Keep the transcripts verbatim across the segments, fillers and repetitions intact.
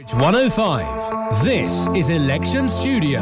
one oh five. This is Election Studio.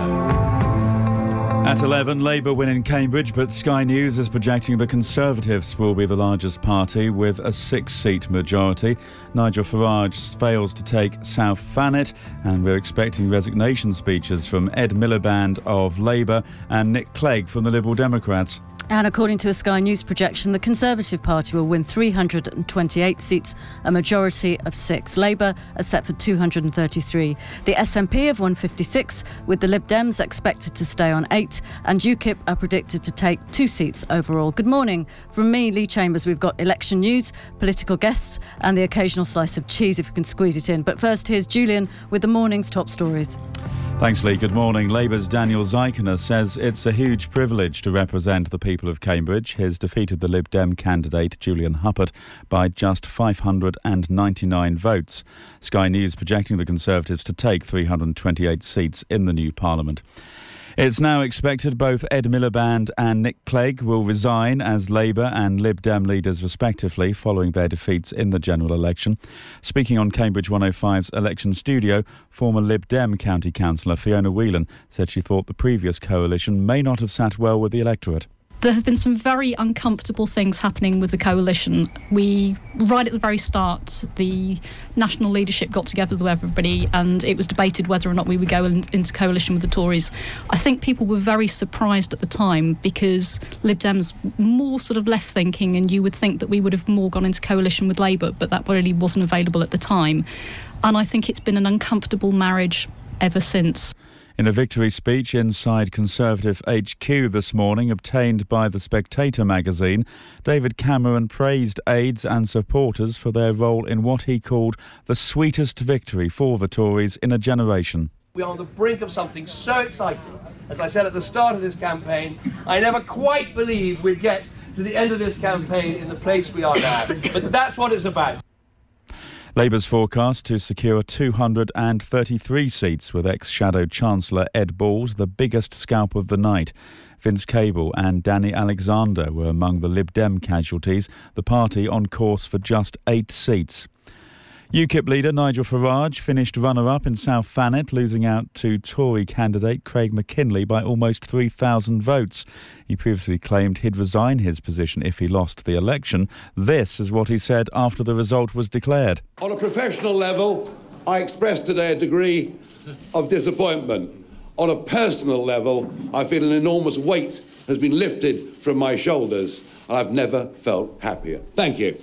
At eleven, Labour win in Cambridge, but Sky News is projecting the Conservatives will be the largest party with a six-seat majority. Nigel Farage fails to take South Thanet, and we're expecting resignation speeches from Ed Miliband of Labour and Nick Clegg from the Liberal Democrats. And according to a Sky News projection, the Conservative Party will win three hundred twenty-eight seats, a majority of six. Labour are set for two hundred thirty-three. The S N P have won fifty-six, with the Lib Dems expected to stay on eight, and UKIP are predicted to take two seats overall. Good morning. From me, Lee Chambers, we've got election news, political guests, and the occasional slice of cheese if we can squeeze it in. But first, here's Julian with the morning's top stories. Thanks, Lee. Good morning. Labour's Daniel Zaikener says it's a huge privilege to represent the people of Cambridge. He's defeated the Lib Dem candidate, Julian Huppert, by just five hundred ninety-nine votes. Sky News projecting the Conservatives to take three hundred twenty-eight seats in the new Parliament. It's now expected both Ed Miliband and Nick Clegg will resign as Labour and Lib Dem leaders respectively following their defeats in the general election. Speaking on Cambridge one oh five's election studio, former Lib Dem county councillor Fiona Whelan said she thought the previous coalition may not have sat well with the electorate. There have been some very uncomfortable things happening with the coalition. We, right at the very start, the national leadership got together with everybody and it was debated whether or not we would go in, into coalition with the Tories. I think people were very surprised at the time because Lib Dem's more sort of left-thinking, and you would think that we would have more gone into coalition with Labour, but that really wasn't available at the time. And I think it's been an uncomfortable marriage ever since. In a victory speech inside Conservative H Q this morning, obtained by The Spectator magazine, David Cameron praised aides and supporters for their role in what he called the sweetest victory for the Tories in a generation. We are on the brink of something so exciting. As I said at the start of this campaign, I never quite believed we'd get to the end of this campaign in the place we are now. But that's what it's about. Labour's forecast to secure two hundred thirty-three seats, with ex-Shadow Chancellor Ed Balls the biggest scalp of the night. Vince Cable and Danny Alexander were among the Lib Dem casualties, the party on course for just eight seats. UKIP leader Nigel Farage finished runner-up in South Thanet, losing out to Tory candidate Craig McKinley by almost three thousand votes. He previously claimed he'd resign his position if he lost the election. This is what he said after the result was declared. On a professional level, I expressed today a degree of disappointment. On a personal level, I feel an enormous weight has been lifted from my shoulders, and I've never felt happier. Thank you.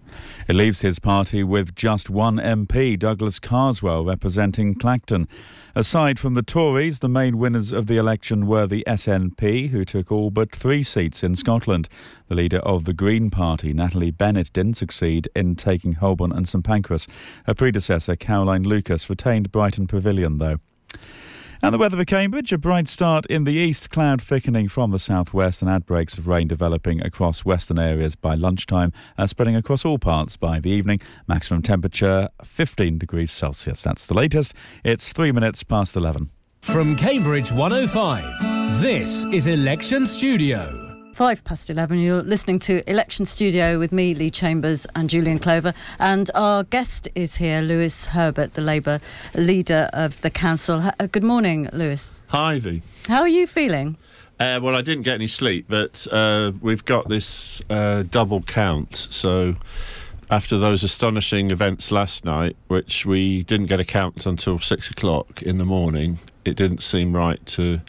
It leaves his party with just one M P, Douglas Carswell, representing Clacton. Aside from the Tories, the main winners of the election were the S N P, who took all but three seats in Scotland. The leader of the Green Party, Natalie Bennett, didn't succeed in taking Holborn and St Pancras. Her predecessor, Caroline Lucas, retained Brighton Pavilion, though. And the weather for Cambridge, a bright start in the east, cloud thickening from the southwest and outbreaks of rain developing across western areas by lunchtime, uh, spreading across all parts by the evening. Maximum temperature fifteen degrees Celsius. That's the latest. It's three minutes past eleven. From Cambridge one oh five, this is Election Studio. Five past eleven, you're listening to Election Studio with me, Lee Chambers, and Julian Clover. And our guest is here, Lewis Herbert, the Labour leader of the council. Uh, good morning, Lewis. Hi, Ivy. How are you feeling? Uh, well, I didn't get any sleep, but uh, we've got this uh, double count. So after those astonishing events last night, which we didn't get a count until six o'clock in the morning, it didn't seem right to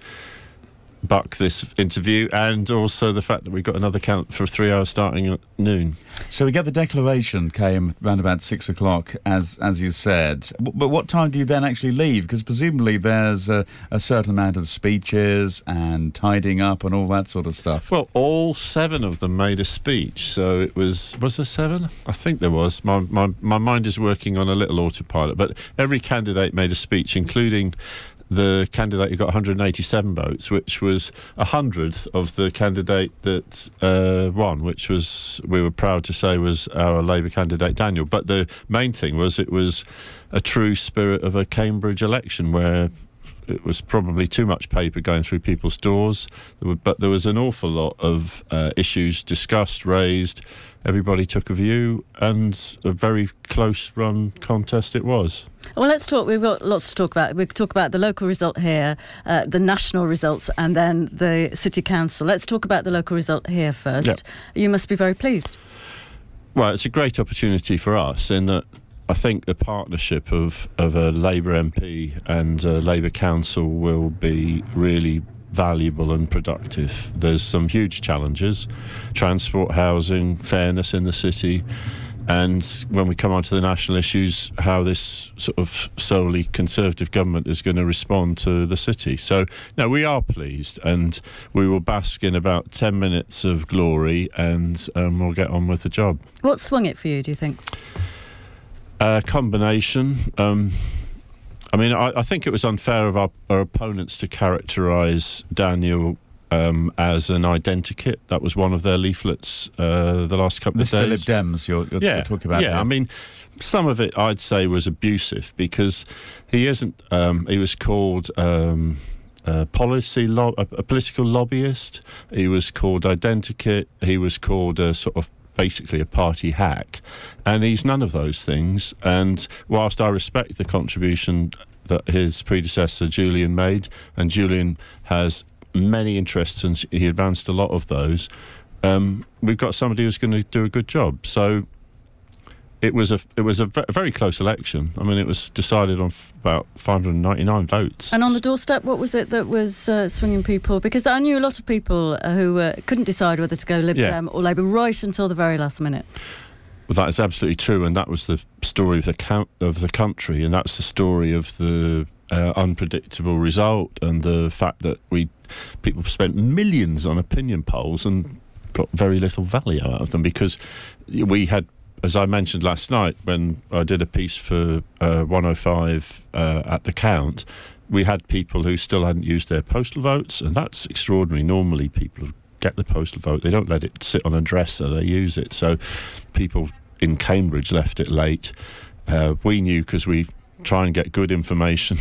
buck this interview, and also the fact that we got another count for three hours starting at noon. So we get the declaration came round about six o'clock, as as you said. But what time do you then actually leave? Because presumably there's a, a certain amount of speeches and tidying up and all that sort of stuff. Well, all seven of them made a speech, so it was was there seven? I think there was. My my my mind is working on a little autopilot, but every candidate made a speech, including the candidate who got one hundred eighty-seven votes, which was a hundredth of the candidate that uh, won, which was, we were proud to say, was our Labour candidate Daniel. But the main thing was it was a true spirit of a Cambridge election, where it was probably too much paper going through people's doors, but there was an awful lot of uh, issues discussed, raised. Everybody took a view, and a very close run contest it was. Well, let's talk. We've got lots to talk about. We could talk about the local result here, uh, the national results, and then the City Council. Let's talk about the local result here first. Yep. You must be very pleased. Well, it's a great opportunity for us in that I think the partnership of, of a Labour M P and a Labour Council will be really valuable and productive. There's some huge challenges: transport, housing, fairness in the city. And when we come on to the national issues, how this sort of solely Conservative government is going to respond to the city. So, no, we are pleased, and we will bask in about ten minutes of glory, and um, we'll get on with the job. What swung it for you, do you think? A uh, combination. Um, I mean, I, I think it was unfair of our, our opponents to characterise Daniel Um, as an identikit. That was one of their leaflets uh, the last couple this of days. This is the Lib Dems you're, you're, yeah, you're talking about. Yeah, here. I mean, some of it I'd say was abusive because he isn't. Um, he was called um, a policy lo- a, a political lobbyist. He was called identikit. He was called a sort of basically a party hack, and he's none of those things. And whilst I respect the contribution that his predecessor Julian made, and Julian has many interests and he advanced a lot of those, um, we've got somebody who's going to do a good job. So it was a it was a v- very close election. I mean, it was decided on f- about five hundred ninety-nine votes. And on the doorstep, what was it that was uh, swinging people? Because I knew a lot of people uh, who uh, couldn't decide whether to go Lib Yeah. Dem or Labour right until the very last minute. Well, that is absolutely true, and that was the story of the count of the country, and that's the story of the uh, unpredictable result, and the fact that we people spent millions on opinion polls and got very little value out of them, because we had, as I mentioned last night when I did a piece for uh, one oh five uh, at the Count, we had people who still hadn't used their postal votes, and that's extraordinary. Normally people get the postal vote, they don't let it sit on a dresser, they use it. So people in Cambridge left it late. Uh, we knew, because we try and get good information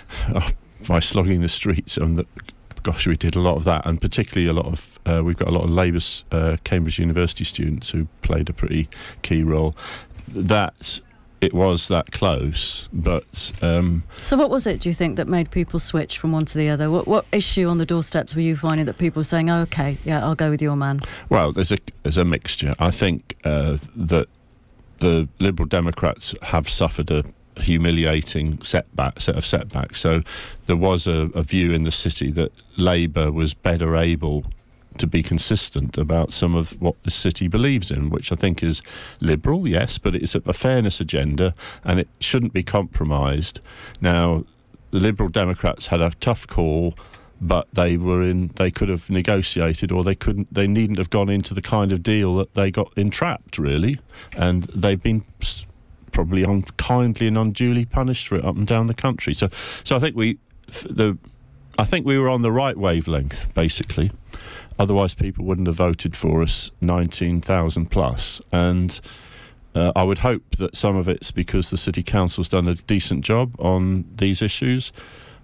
by slogging the streets, and the, gosh, we did a lot of that, and particularly a lot of uh, we've got a lot of Labour uh, Cambridge University students who played a pretty key role. That it was that close, but um, so what was it, do you think, that made people switch from one to the other? What what issue on the doorsteps were you finding that people were saying, oh, okay, yeah, I'll go with your man? Well, there's a there's a mixture. I think uh, that the Liberal Democrats have suffered a humiliating setback set of setbacks. So there was a, a view in the city that Labour was better able to be consistent about some of what the city believes in, which I think is liberal, yes, but it's a, a fairness agenda, and it shouldn't be compromised. Now, the Liberal Democrats had a tough call, but they were in. They could have negotiated, or they couldn't. They needn't have gone into the kind of deal that they got entrapped, really, and they've been probably unkindly and unduly punished for it up and down the country. So, so I think we, the, I think we were on the right wavelength, basically. Otherwise, people wouldn't have voted for us nineteen thousand plus. And uh, I would hope that some of it's because the City Council's done a decent job on these issues.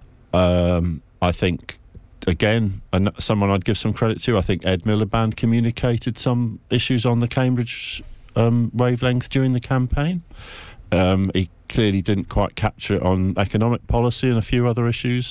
Um, I think, again, and someone I'd give some credit to, I think Ed Miliband communicated some issues on the Cambridge um, wavelength during the campaign. Um, he clearly didn't quite capture it on economic policy and a few other issues.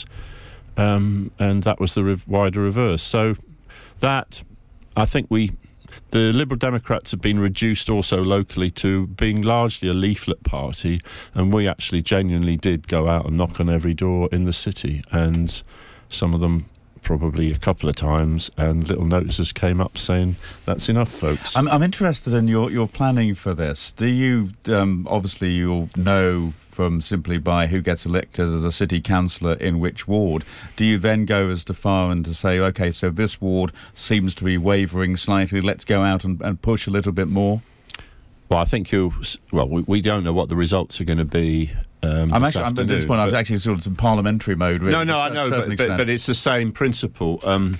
Um, and that was the re- wider reverse. So that, I think we, the Liberal Democrats have been reduced also locally to being largely a leaflet party, and we actually genuinely did go out and knock on every door in the city, and some of them probably a couple of times, and little notices came up saying, that's enough, folks. I'm, I'm interested in your, your planning for this. Do you, um, obviously you'll know from simply by who gets elected as a city councillor in which ward, do you then go as far and to say, OK, so this ward seems to be wavering slightly, let's go out and, and push a little bit more? Well, I think you. Well, we, we don't know what the results are going to be. Um, I'm actually I'm, at this point. I was actually sort of in parliamentary mode. Really, no, no, I know, but, but, but it's the same principle. Um,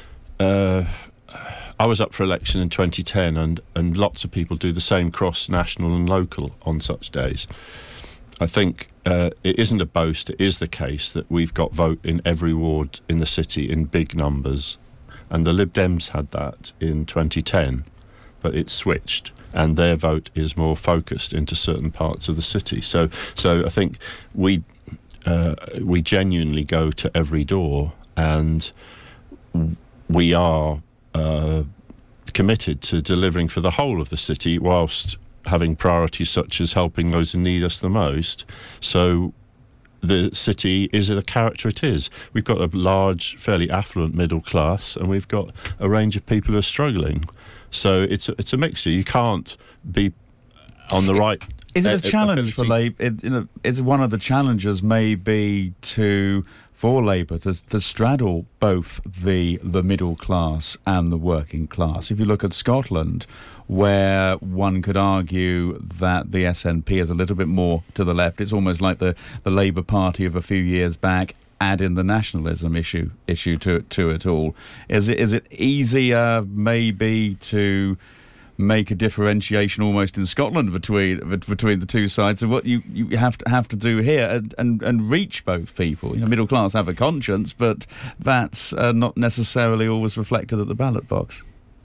uh, I was up for election in twenty ten, and and lots of people do the same cross national and local on such days. I think uh, it isn't a boast. It is the case that we've got vote in every ward in the city in big numbers, and the Lib Dems had that in twenty ten. but it's switched, and their vote is more focused into certain parts of the city. So, so I think we uh, we genuinely go to every door, and we are uh, committed to delivering for the whole of the city, whilst having priorities such as helping those who need us the most. So the city is the character it is. We've got a large, fairly affluent middle class, and we've got a range of people who are struggling. So it's a, it's a mixture. You can't be on the right. Is it a uh, challenge for ability. Labour? It, you know, is one of the challenges maybe to for Labour to, to straddle both the the middle class and the working class? If you look at Scotland, where one could argue that the S N P is a little bit more to the left, it's almost like the, the Labour Party of a few years back. Add in the nationalism issue issue to to it all. Is it is it easier maybe to make a differentiation almost in Scotland between between the two sides of what you, you have to have to do here and, and, and reach both people? You know, middle class have a conscience, but that's uh, not necessarily always reflected at the ballot box.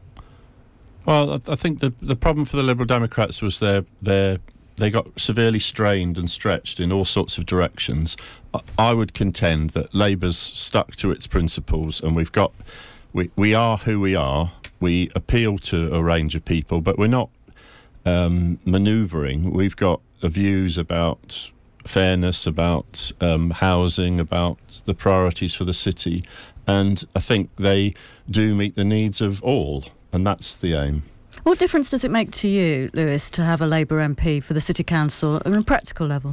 Well, I, I think the the problem for the Liberal Democrats was their their they got severely strained and stretched in all sorts of directions. I, I would contend that Labour's stuck to its principles, and we've got we we are who we are. We appeal to a range of people, but we're not um, manoeuvring. We've got views about fairness, about um, housing, about the priorities for the city, and I think they do meet the needs of all, and that's the aim. What difference does it make to you, Lewis, to have a Labour M P for the City Council on a practical level?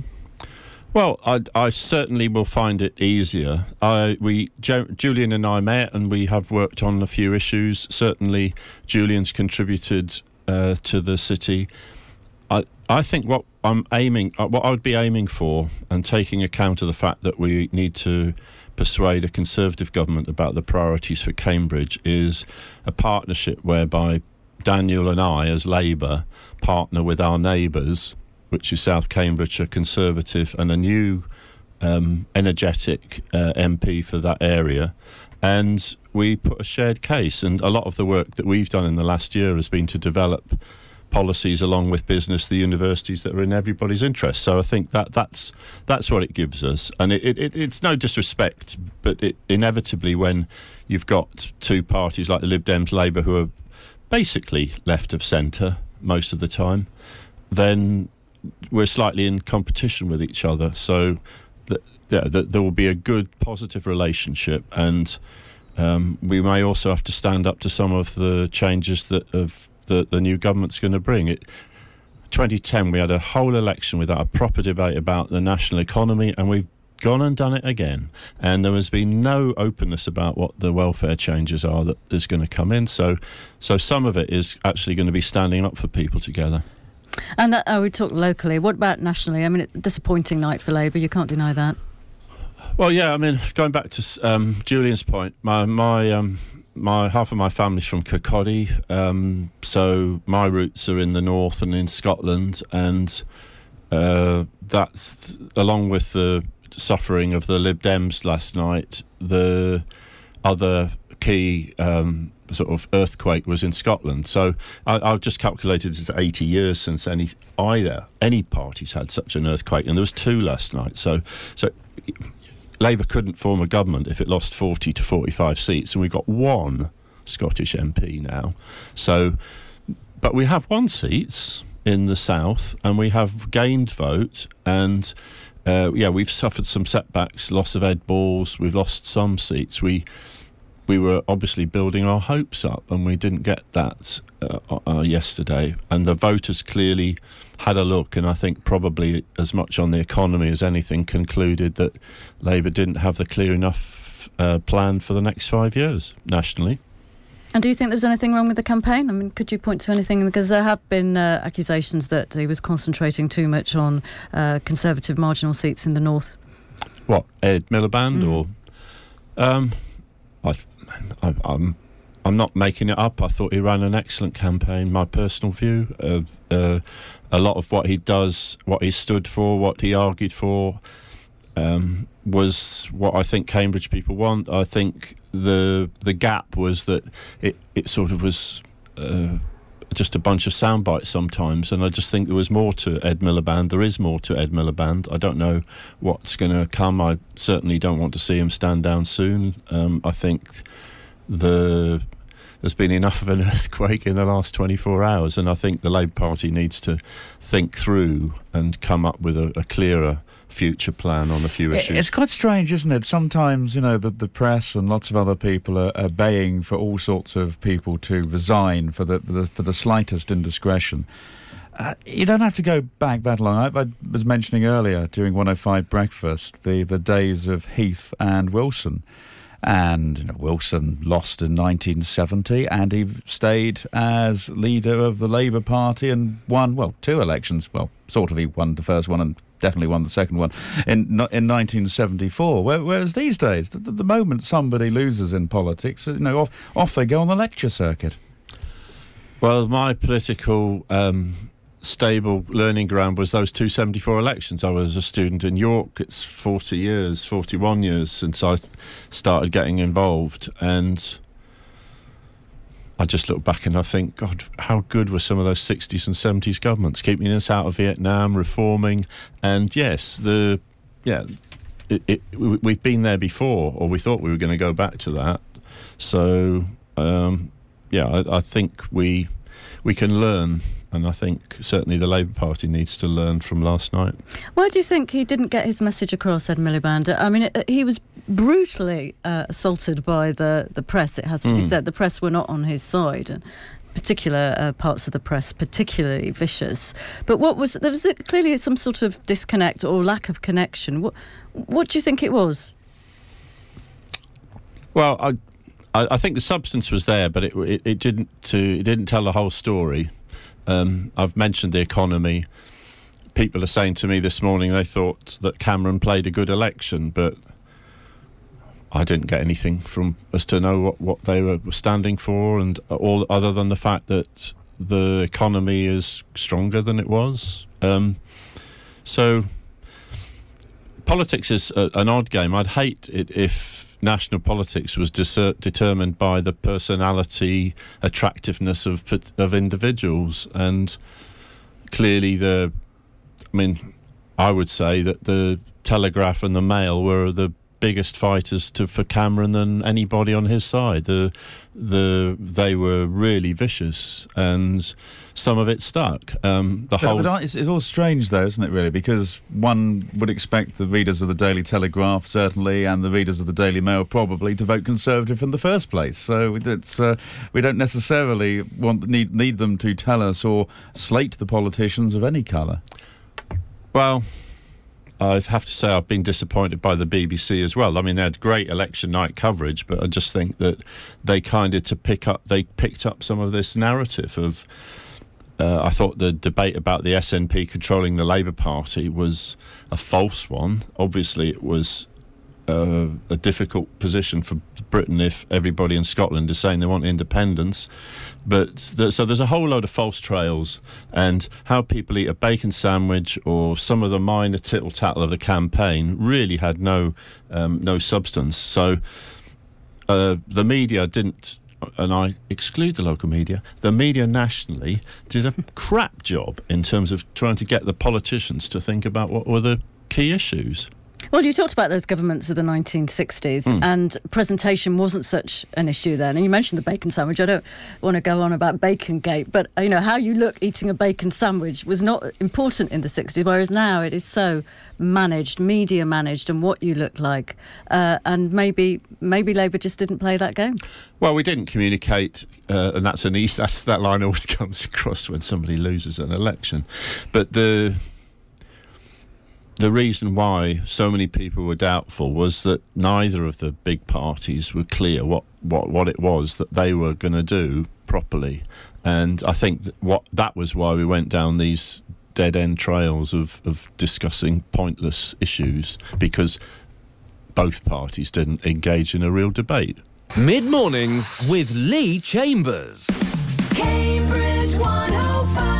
Well, I, I certainly will find it easier. I, we, jo- Julian and I met, and we have worked on a few issues. Certainly, Julian's contributed uh, to the city. I, I think what I'm aiming, uh, what I would be aiming for, and taking account of the fact that we need to persuade a Conservative government about the priorities for Cambridge, is a partnership whereby Daniel and I, as Labour, partner with our neighbours, which is South Cambridgeshire Conservative, and a new um, energetic uh, M P for that area. And we put a shared case, and a lot of the work that we've done in the last year has been to develop policies along with business, the universities, that are in everybody's interest. So I think that that's that's what it gives us. And it, it, it's no disrespect, but it, inevitably when you've got two parties like the Lib Dems, Labour, who are basically left of centre most of the time, then we're slightly in competition with each other. So that, yeah, that there will be a good, positive relationship, and um, we may also have to stand up to some of the changes that have, the, the new government's going to bring. It, twenty ten, we had a whole election without a proper debate about the national economy, and we've gone and done it again. And there has been no openness about what the welfare changes are that is going to come in. So, so some of it is actually going to be standing up for people together. And that, oh, we talk locally. What about nationally? I mean, it's a disappointing night for Labour. You can't deny that. Well, yeah. I mean, going back to um, Julian's point, my my um, my half of my family's from Kirkcaldy, um, so my roots are in the north and in Scotland, and uh, that's along with the suffering of the Lib Dems last night. The other key Um, sort of earthquake was in Scotland. So I, I've just calculated it's eighty years since any either any parties had such an earthquake, and there was two last night. So so Labour couldn't form a government if it lost forty to forty-five seats, and we've got one Scottish M P now. So, but we have won seats in the south, and we have gained vote, and uh, yeah, we've suffered some setbacks, loss of Ed Balls, we've lost some seats. We We were obviously building our hopes up, and we didn't get that uh, uh, yesterday. And the voters clearly had a look, and I think probably as much on the economy as anything, concluded that Labour didn't have the clear enough uh, plan for the next five years nationally. And do you think there was anything wrong with the campaign? I mean, could you point to anything? Because there have been uh, accusations that he was concentrating too much on uh, Conservative marginal seats in the north. What, Ed Miliband Mm. or... Um, I, I, I'm, I'm not making it up. I thought he ran an excellent campaign. My personal view, uh, uh, a lot of what he does, what he stood for, what he argued for, um, was what I think Cambridge people want. I think the the gap was that it, it sort of was uh, just a bunch of sound bites sometimes, and I just think there was more to Ed Miliband. There is more to Ed Miliband. I don't know what's going to come. I certainly don't want to see him stand down soon. Um, I think the there's been enough of an earthquake in the last twenty-four hours, and I think the Labour Party needs to think through and come up with a, a clearer future plan on a few issues. It's quite strange, isn't it? Sometimes, you know, the, the press and lots of other people are, are baying for all sorts of people to resign for the, the for the slightest indiscretion. Uh, you don't have to go back that long. I, I was mentioning earlier during one oh five Breakfast the, the days of Heath and Wilson. And you know, Wilson lost in nineteen seventy, and he stayed as leader of the Labour Party and won, well, two elections. Well, sort of, he won the first one and definitely won the second one in in nineteen seventy-four. Whereas these days, the, the moment somebody loses in politics, you know, off, off they go on the lecture circuit. Well, my political um, stable learning ground was those two seventy-four elections. I was a student in York. It's forty years, forty-one years since I started getting involved, and I just look back and I think, God, how good were some of those sixties and seventies governments, keeping us out of Vietnam, reforming, and yes, the yeah, it, it, we've been there before, or we thought we were going to go back to that. So um, yeah, I, I think we we can learn. And I think certainly the Labour Party needs to learn from last night. Why do you think he didn't get his message across, Ed Miliband? I mean, it, he was brutally uh, assaulted by the, the press, it has to mm. be said. The press were not on his side, and particular uh, parts of the press particularly vicious. But what was there was clearly some sort of disconnect or lack of connection. What what do you think it was? Well, I I, I think the substance was there, but it it, it didn't to it didn't tell the whole story. Um, I've mentioned the economy. People are saying to me this morning they thought that Cameron played a good election, but I didn't get anything from as to know what, what they were standing for, and all other than the fact that the economy is stronger than it was. Um, so politics is a, an odd game. I'd hate it if national politics was dis- determined by the personality, attractiveness of of individuals, and clearly the I mean I would say that the Telegraph and the Mail were the biggest fighters to, for Cameron than anybody on his side. The the they were really vicious, and some of it stuck. Um, the but, whole but it's, it's all strange, though, isn't it? Really, because one would expect the readers of the Daily Telegraph certainly, and the readers of the Daily Mail probably, to vote Conservative in the first place. So it's uh, we don't necessarily want need need them to tell us or slate the politicians of any colour. Well, I have to say I've been disappointed by the B B C as well. I mean, they had great election night coverage, but I just think that they kind of to pick up, they picked up some of this narrative of. Uh, I thought the debate about the S N P controlling the Labour Party was a false one. Obviously, it was uh, a difficult position for Britain if everybody in Scotland is saying they want independence. But the, so there's a whole load of false trails, and how people eat a bacon sandwich or some of the minor tittle-tattle of the campaign really had no um, no substance. So uh, the media didn't, and I exclude the local media, the media nationally did a crap job in terms of trying to get the politicians to think about what were the key issues. Well, you talked about those governments of the nineteen sixties, mm. and presentation wasn't such an issue then. And you mentioned the bacon sandwich. I don't want to go on about Bacongate, but you know how you look eating a bacon sandwich was not important in the sixties, whereas now it is so managed, media managed, and what you look like. Uh, and maybe maybe Labour just didn't play that game. Well, we didn't communicate, uh, and that's an east. That's that line always comes across when somebody loses an election, but the. The reason why so many people were doubtful was that neither of the big parties were clear what, what, what it was that they were going to do properly. And I think that, what, that was why we went down these dead-end trails of, of discussing pointless issues, because both parties didn't engage in a real debate. Mid-mornings with Lee Chambers. Cambridge one oh five.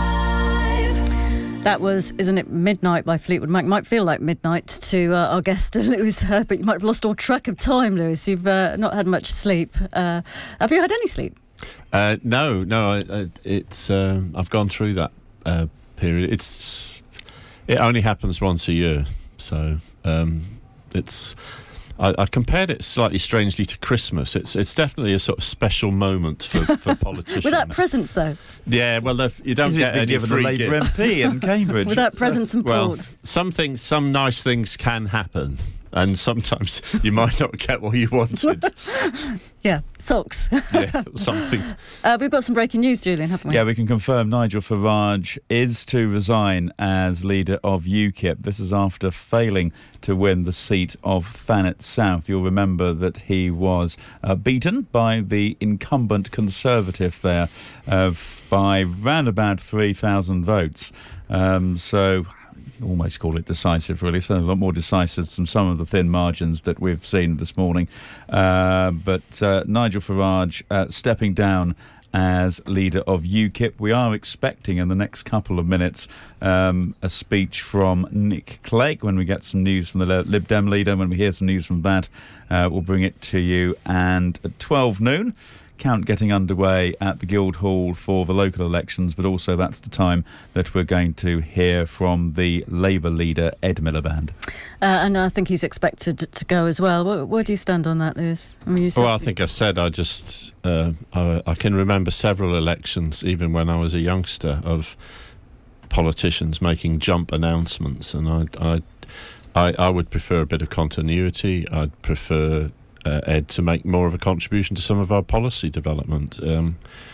That was, isn't it, Midnight by Fleetwood Mac. Might feel like midnight to uh, our guest, Lewis Herbert. You might have lost all track of time, Lewis. You've uh, not had much sleep. Uh, have you had any sleep? Uh, no, no, I, I, it's um, I've gone through that uh, period. It's it only happens once a year, so um, it's. I, I compared it slightly strangely to Christmas. It's it's definitely a sort of special moment for, for politicians. Without presents, though. Yeah, well, you don't He's get been any given free a Labour M P in Cambridge. Without presents and well, port. some things, some nice things can happen, and sometimes you might not get what you wanted. Yeah, socks. Yeah, something. Uh, we've got some breaking news, Julian, haven't we? Yeah, we can confirm Nigel Farage is to resign as leader of UKIP. This is after failing to win the seat of Thanet South. You'll remember that he was uh, beaten by the incumbent Conservative there uh, by round about three thousand votes. Um, so... almost call it decisive, really. So a lot more decisive than some of the thin margins that we've seen this morning. Uh, but uh, Nigel Farage uh, stepping down as leader of UKIP. We are expecting in the next couple of minutes um, a speech from Nick Clegg when we get some news from the Lib Dem leader. When we hear some news from that, uh, we'll bring it to you. And at twelve noon, count getting underway at the Guildhall for the local elections, but also that's the time that we're going to hear from the Labour leader, Ed Miliband. Uh, and I think he's expected to go as well. Where, where do you stand on that, Lewis? I mean, you said Well, I think I've said I just uh, I, I can remember several elections, even when I was a youngster, of politicians making jump announcements, and I I I, I would prefer a bit of continuity. I'd prefer Uh, Ed to make more of a contribution to some of our policy development. Um,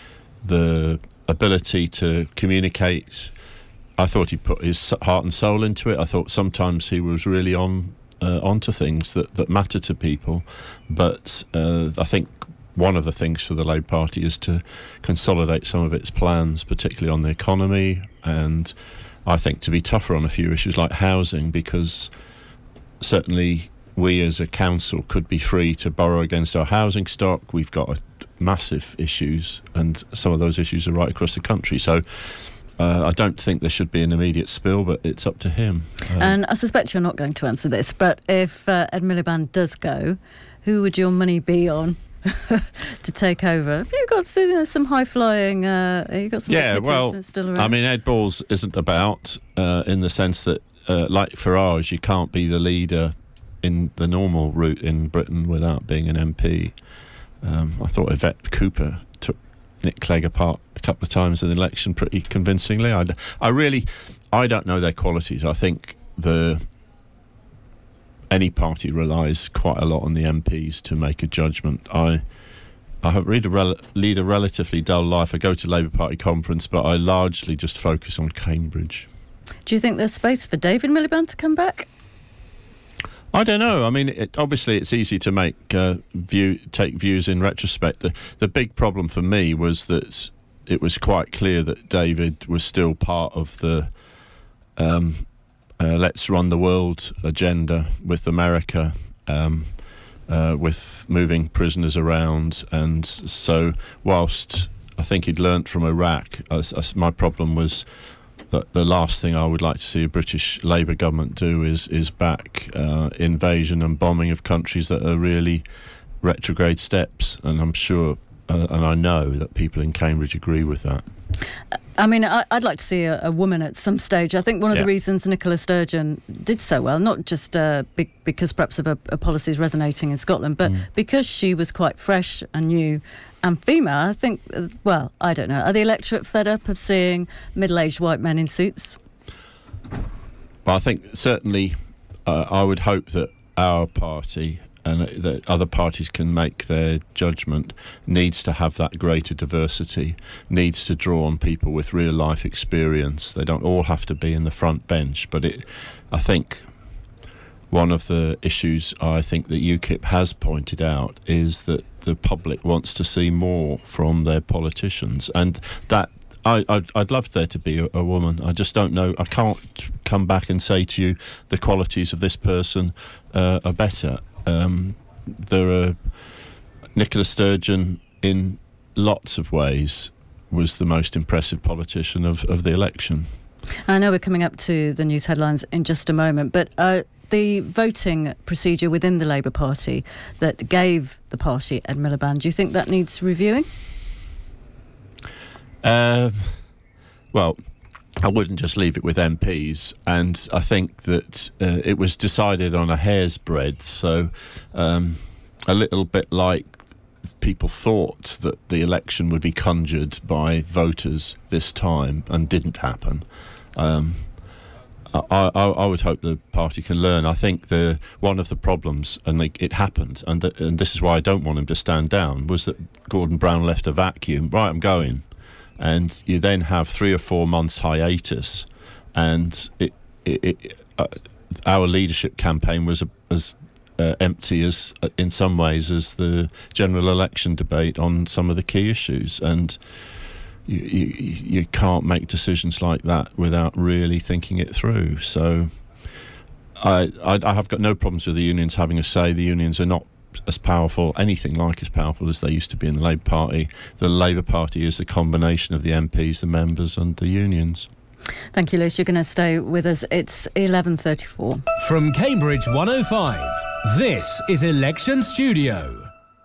the ability to communicate, I thought he put his heart and soul into it. I thought sometimes he was really on uh, onto things that, that matter to people. But uh, I think one of the things for the Labour Party is to consolidate some of its plans, particularly on the economy, and I think to be tougher on a few issues like housing, because certainly we as a council could be free to borrow against our housing stock. We've got a, massive issues, and some of those issues are right across the country. So uh, I don't think there should be an immediate spill, but it's up to him. Um, and I suspect you're not going to answer this, but if uh, Ed Miliband does go, who would your money be on to take over? You've got you know, some high-flying... Uh, you've got some yeah, well, still around. I mean, Ed Balls isn't about uh, in the sense that, uh, like Farage, you can't be the leader in the normal route in Britain without being an M P. Um, I thought Yvette Cooper took Nick Clegg apart a couple of times in the election pretty convincingly. I, I really, I don't know their qualities. I think the any party relies quite a lot on the M Ps to make a judgment. I I have read a rel- lead a relatively dull life. I go to Labour Party conference, but I largely just focus on Cambridge. Do you think there's space for David Miliband to come back? I don't know. I mean, it, obviously, it's easy to make uh, view take views in retrospect. The, the big problem for me was that it was quite clear that David was still part of the um, uh, "let's run the world" agenda with America, um, uh, with moving prisoners around, and so whilst I think he'd learnt from Iraq, as, as my problem was. The, the last thing I would like to see a British Labour government do is is back uh, invasion and bombing of countries that are really retrograde steps, and I'm sure uh, and I know that people in Cambridge agree with that. I mean, I, I'd like to see a, a woman at some stage. I think one of yeah. the reasons Nicola Sturgeon did so well, not just uh, be, because perhaps of her, her policies resonating in Scotland, but mm. because she was quite fresh and new and female. I think, uh, well, I don't know. Are the electorate fed up of seeing middle-aged white men in suits? Well, I think certainly uh, I would hope that our party and that other parties can make their judgment, needs to have that greater diversity, needs to draw on people with real life experience. They don't all have to be in the front bench, but it, I think one of the issues I think that UKIP has pointed out is that the public wants to see more from their politicians, and that I, I'd, I'd love there to be a, a woman. I just don't know. I can't come back and say to you the qualities of this person uh, are better. Um, there are Nicola Sturgeon in lots of ways was the most impressive politician of, of the election. I know we're coming up to the news headlines in just a moment, but uh, the voting procedure within the Labour Party that gave the party Ed Miliband, do you think that needs reviewing? Uh, well, I wouldn't just leave it with M Ps, and I think that uh, it was decided on a hair's breadth, so um, a little bit like people thought that the election would be conjured by voters this time and didn't happen. Um, I, I, I would hope the party can learn. I think the one of the problems, and it, it happened, and, the, and this is why I don't want him to stand down, was that Gordon Brown left a vacuum. Right, I'm going. And you then have three or four months hiatus, and it, it, it, uh, our leadership campaign was as uh, empty as, uh, in some ways, as the general election debate on some of the key issues. And you, you, you can't make decisions like that without really thinking it through. So I, I, I have got no problems with the unions having a say. The unions are not as powerful, anything like as powerful as they used to be in the Labour Party. The Labour Party is the combination of the M Ps, the members and the unions. Thank you, Lewis. You're going to stay with us. It's eleven thirty-four. From Cambridge one oh five, this is Election Studio.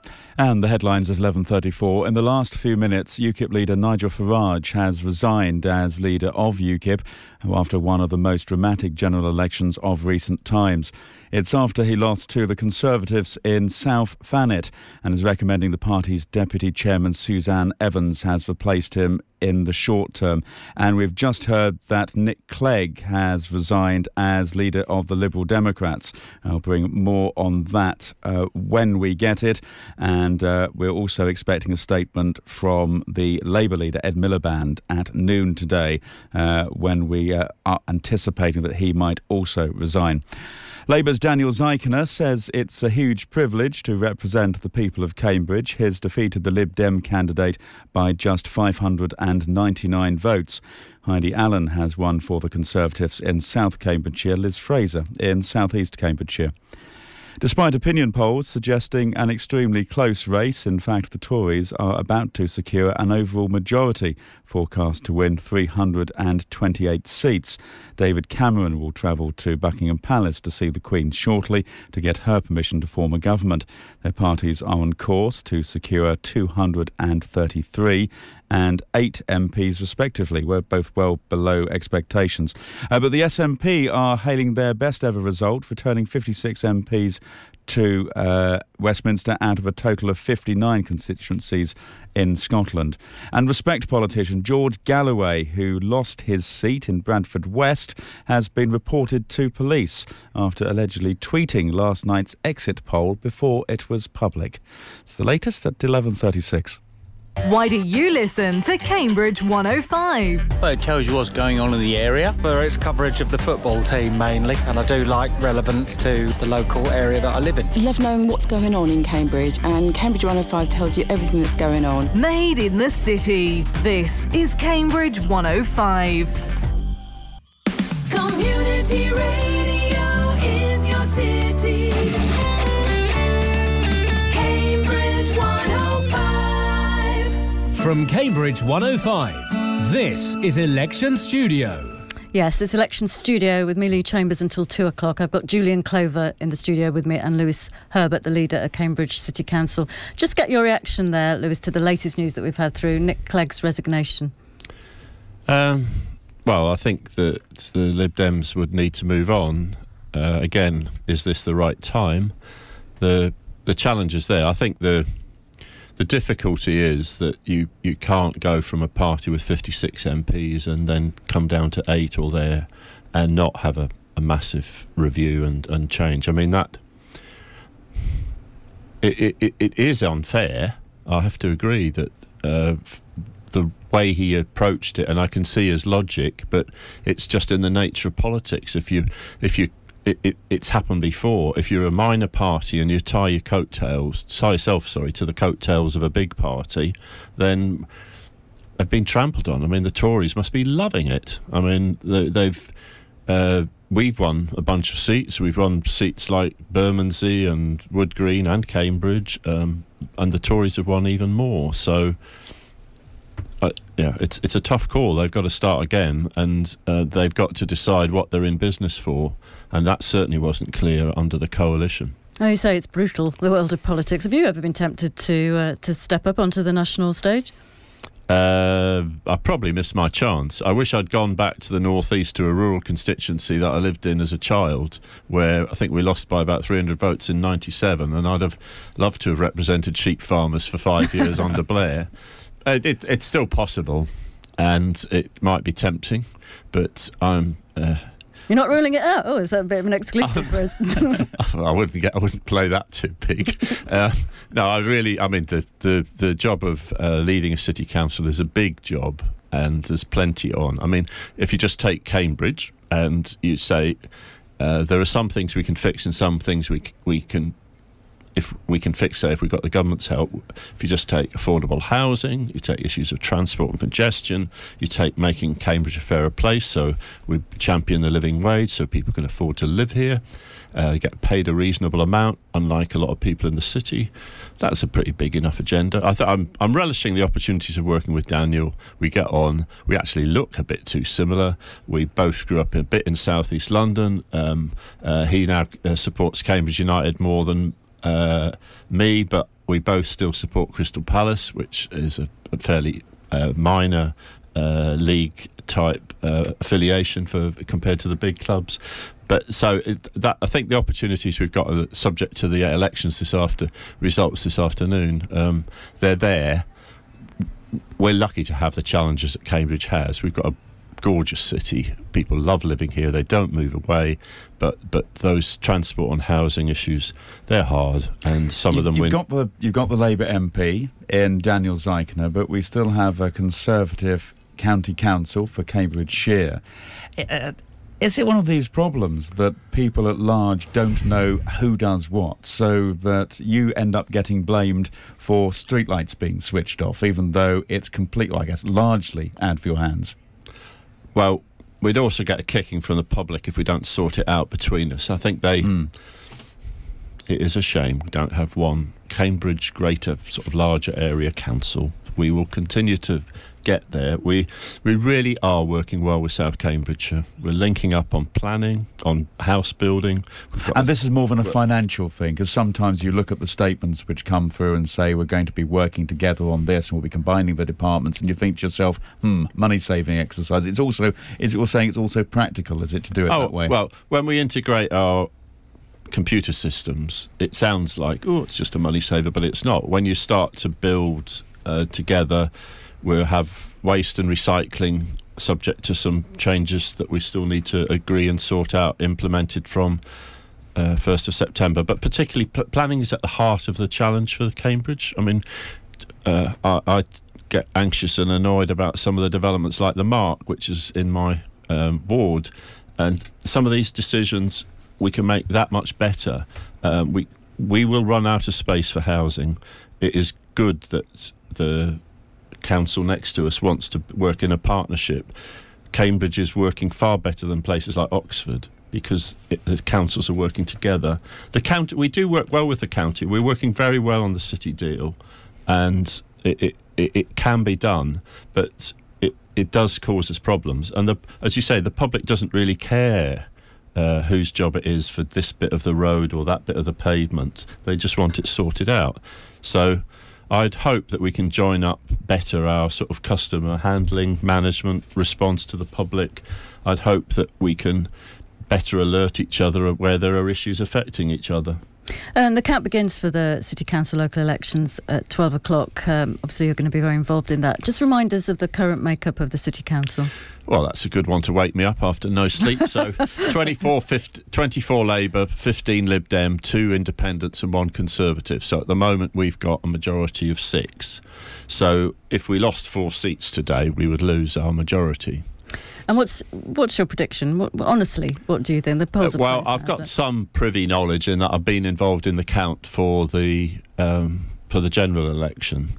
And the headlines at eleven thirty-four. In the last few minutes, UKIP leader Nigel Farage has resigned as leader of UKIP after one of the most dramatic general elections of recent times. It's after he lost to the Conservatives in South Thanet and is recommending the party's deputy chairman Suzanne Evans has replaced him in the short term. And we've just heard that Nick Clegg has resigned as leader of the Liberal Democrats. I'll bring more on that uh, when we get it. And uh, we're also expecting a statement from the Labour leader, Ed Miliband, at noon today, uh, when we uh, are anticipating that he might also resign. Labour's Daniel Zaikener says it's a huge privilege to represent the people of Cambridge. He's defeated the Lib Dem candidate by just five hundred ninety-nine votes. Heidi Allen has won for the Conservatives in South Cambridgeshire, Liz Fraser in South East Cambridgeshire. Despite opinion polls suggesting an extremely close race, in fact, the Tories are about to secure an overall majority, forecast to win three hundred twenty-eight seats. David Cameron will travel to Buckingham Palace to see the Queen shortly to get her permission to form a government. Their parties are on course to secure two hundred thirty-three and eight M Ps respectively. We're both well below expectations. Uh, but the S N P are hailing their best ever result, returning fifty-six M Ps to uh, Westminster out of a total of fifty-nine constituencies in Scotland. And Respect politician George Galloway, who lost his seat in Bradford West, has been reported to police after allegedly tweeting last night's exit poll before it was public. It's the latest at eleven thirty-six. Why do you listen to Cambridge one oh five? Well, it tells you what's going on in the area. Well, it's coverage of the football team mainly, and I do like relevance to the local area that I live in. I love knowing what's going on in Cambridge, and Cambridge one oh five tells you everything that's going on. Made in the city. This is Cambridge one oh five. Community radio in your city. Cambridge one oh five. From Cambridge one oh five, this is Election Studio. Yes, it's Election Studio with me, Lee Chambers, until two o'clock. I've got Julian Clover in the studio with me and Lewis Herbert, the leader of Cambridge City Council. Just get your reaction there, Lewis, to the latest news that we've had through Nick Clegg's resignation. Um, well, I think that the Lib Dems would need to move on. Uh, again, is this the right time? The the challenge is there. I think the the difficulty is that you, you can't go from a party with fifty-six M Ps and then come down to eight or there and not have a, a massive review and, and change. I mean, that it, it, it is unfair. I have to agree that uh, the way he approached it, and I can see his logic, but it's just in the nature of politics. If you if you It, it, it's happened before. If you're a minor party and you tie your coattails, tie yourself, sorry, to the coattails of a big party, then they've been trampled on. I mean, the Tories must be loving it. I mean, they, they've uh, we've won a bunch of seats. We've won seats like Bermondsey and Wood Green and Cambridge, um, and the Tories have won even more. So, uh, yeah, it's it's a tough call. They've got to start again, and uh, they've got to decide what they're in business for. And that certainly wasn't clear under the coalition. Oh, you say it's brutal, the world of politics. Have you ever been tempted to uh, to step up onto the national stage? Uh, I probably missed my chance. I wish I'd gone back to the northeast to a rural constituency that I lived in as a child, where I think we lost by about three hundred votes in ninety-seven, and I'd have loved to have represented sheep farmers for five years under Blair. It, it, it's still possible, and it might be tempting, but I'm... Uh, You're not ruling it out? Oh, is that a bit of an exclusive? for I wouldn't get. I wouldn't play that too big. uh, no, I really. I mean, the the the job of uh, leading a city council is a big job, and there's plenty on. I mean, if you just take Cambridge and you say uh, there are some things we can fix and some things we we can. If we can fix, say, if we've got the government's help, if you just take affordable housing, you take issues of transport and congestion, you take making Cambridge a fairer place, so we champion the living wage so people can afford to live here, uh, get paid a reasonable amount, unlike a lot of people in the city. That's a pretty big enough agenda. I th- I'm, I'm relishing the opportunities of working with Daniel. We get on. We actually look a bit too similar. We both grew up a bit in South East London. Um, uh, he now uh, supports Cambridge United more than Uh, me, but we both still support Crystal Palace, which is a, a fairly uh, minor uh, league type uh, affiliation for compared to the big clubs. But so it, that I think the opportunities we've got are subject to the elections this after results this afternoon. Um, they're there. We're lucky to have the challenges that Cambridge has. We've got a gorgeous city. People love living here. They don't move away. But but those transport and housing issues, they're hard, and some you, of them you've win. Got the, you've got the Labour M P in Daniel Zeichner, but we still have a Conservative county council for Cambridgeshire. Uh, is it one of these problems that people at large don't know who does what, so that you end up getting blamed for streetlights being switched off, even though it's completely, I guess, largely out of your hands? Well, we'd also get a kicking from the public if we don't sort it out between us. I think they... Mm. It is a shame we don't have one Cambridge greater, sort of larger area council. We will continue to get there. We we really are working well with South Cambridgeshire. We're linking up on planning, on house building. And this is more than a financial thing, because sometimes you look at the statements which come through and say we're going to be working together on this and we'll be combining the departments, and you think to yourself, hmm, money-saving exercise. It's also, is it saying it's also practical, is it, to do it oh, that way? Well, when we integrate our computer systems, it sounds like, oh, it's just a money saver, but it's not. When you start to build uh, together, we'll have waste and recycling subject to some changes that we still need to agree and sort out, implemented from uh, first of September. But particularly p- planning is at the heart of the challenge for Cambridge. I mean, uh, I, I get anxious and annoyed about some of the developments like the Mark, which is in my um, ward, and some of these decisions we can make that much better. Um, we we will run out of space for housing. It is good that the council next to us wants to work in a partnership. Cambridge is working far better than places like Oxford because it, the councils are working together. The county, we do work well with the county. We're working very well on the city deal, and it it, it, it can be done, but it, it does cause us problems. And the, as you say, the public doesn't really care Uh, whose job it is for this bit of the road or that bit of the pavement. They just want it sorted out. So I'd hope that we can join up better our sort of customer handling, management, response to the public. I'd hope that we can better alert each other where there are issues affecting each other. And the count begins for the City Council local elections at twelve o'clock. Um, obviously, you're going to be very involved in that. Just remind us of the current makeup of the City Council. Well, that's a good one to wake me up after no sleep. So twenty-four, fifty, twenty-four Labour, fifteen Lib Dem, two Independents and one Conservative. So at the moment, we've got a majority of six. So if we lost four seats today, we would lose our majority. And what's what's your prediction? What, honestly, what do you think? The polls uh, are well, closing, I've got it? some privy knowledge in that I've been involved in the count for the um, for the general election.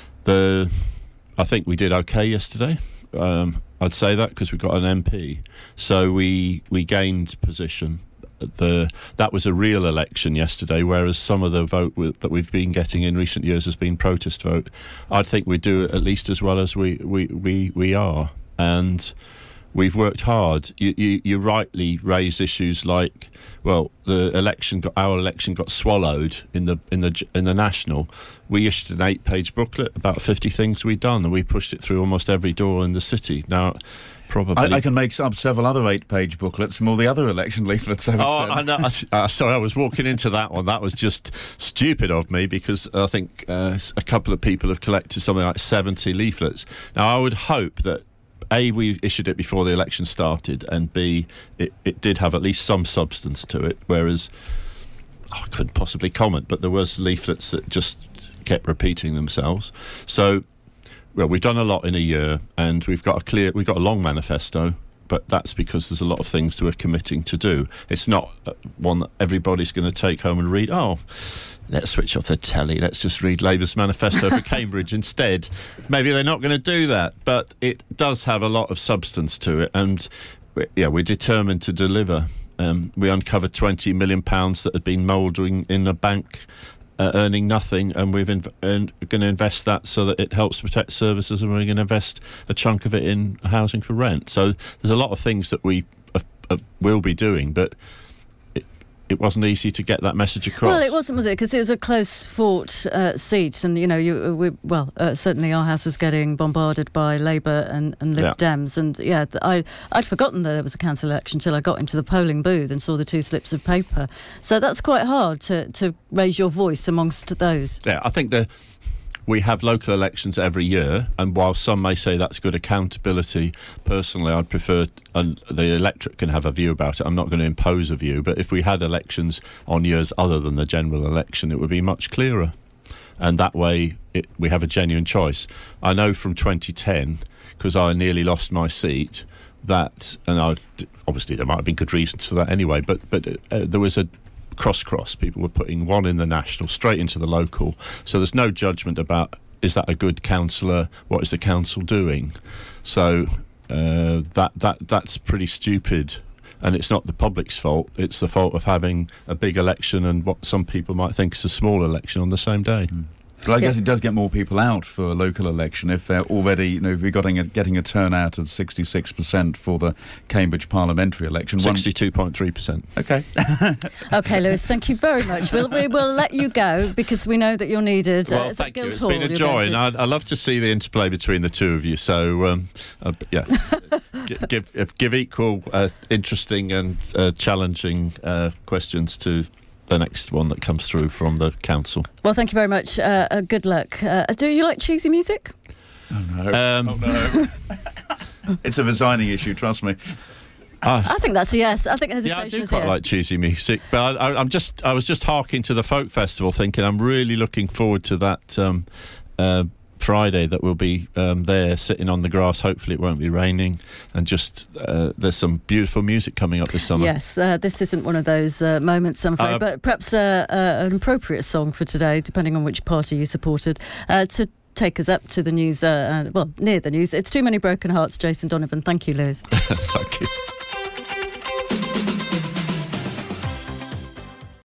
The I think we did okay yesterday. Um, I'd say that because we got an M P, so we we gained position. The that was a real election yesterday, whereas some of the vote w- that we've been getting in recent years has been protest vote. I'd think we'd do it at least as well as we we we, we are, and we've worked hard. You, you, you rightly raise issues like, well, the election got our election got swallowed in the in the in the national. We issued an eight-page booklet about fifty things we'd done, and we pushed it through almost every door in the city. Now, probably I, I can make up several other eight-page booklets from all the other election leaflets I've oh, sent. I know. uh, sorry, I was walking into that one. That was just stupid of me because I think uh, a couple of people have collected something like seventy leaflets. Now, I would hope that A, we issued it before the election started, and B, it, it did have at least some substance to it, whereas oh, I couldn't possibly comment, but there was leaflets that just kept repeating themselves. So, well, we've done a lot in a year, and we've got a clear, we've got a long manifesto, but that's because there's a lot of things that we're committing to do. It's not one that everybody's going to take home and read. Oh, let's switch off the telly, let's just read Labour's manifesto for Cambridge instead. Maybe they're not going to do that, but it does have a lot of substance to it, and we, yeah, we're determined to deliver. Um, we uncovered twenty million pounds that had been mouldering in a bank, uh, earning nothing, and we've inv- and we're going to invest that so that it helps protect services, and we're going to invest a chunk of it in housing for rent. So there's a lot of things that we uh, uh, will be doing, but it wasn't easy to get that message across. Well, it wasn't, was it? Because it was a close fought uh, seat, and you know, you we, well, uh, certainly our house was getting bombarded by Labour and, and Lib Yeah. Dems, and yeah, th- I I'd forgotten that there was a council election until I got into the polling booth and saw the two slips of paper. So that's quite hard to to raise your voice amongst those. Yeah, I think the. We have local elections every year, and while some may say that's good accountability, personally I'd prefer, and the electorate can have a view about it, I'm not going to impose a view, but if we had elections on years other than the general election, it would be much clearer. And that way it, we have a genuine choice. I know from twenty ten, because I nearly lost my seat, that, and I, obviously there might have been good reasons for that anyway, but, but uh, there was a cross-cross. People were putting one in the national straight into the local, so there's no judgment about is that a good councillor, what is the council doing. So uh, that that that's pretty stupid, and it's not the public's fault, it's the fault of having a big election and what some people might think is a small election on the same day. mm. Well, I guess Yeah. it does get more people out for a local election if they're already, you know, we're getting a, getting a turnout of sixty-six percent for the Cambridge parliamentary election. One- sixty-two point three percent. Okay. Okay, Lewis, thank you very much. We'll, we will let you go because we know that you're needed. Well, uh, it's at thank you. Guildhall It's been a you're joy, going and to. I'd, I love to see the interplay between the two of you. So, um, uh, yeah, G- give uh, give equal, uh, interesting and uh, challenging uh, questions to the next one that comes through from the council. Well, thank you very much. Uh, uh, good luck. Uh, do you like cheesy music? Oh no. Um, oh no. It's a resigning issue, trust me. I think that's a yes. I think Yeah, hesitation I do is quite yes. like cheesy music, but I, I, I'm just I was just harking to the folk festival, thinking I'm really looking forward to that um, uh, Friday that we'll be um, there sitting on the grass. Hopefully it won't be raining, and just uh, there's some beautiful music coming up this summer. Yes, uh, this isn't one of those uh, moments, I'm afraid, Uh, but perhaps uh, uh, an appropriate song for today, depending on which party you supported, uh, to take us up to the news, uh, uh, well, near the news. It's Too Many Broken Hearts, Jason Donovan. Thank you, Lewis. Thank you.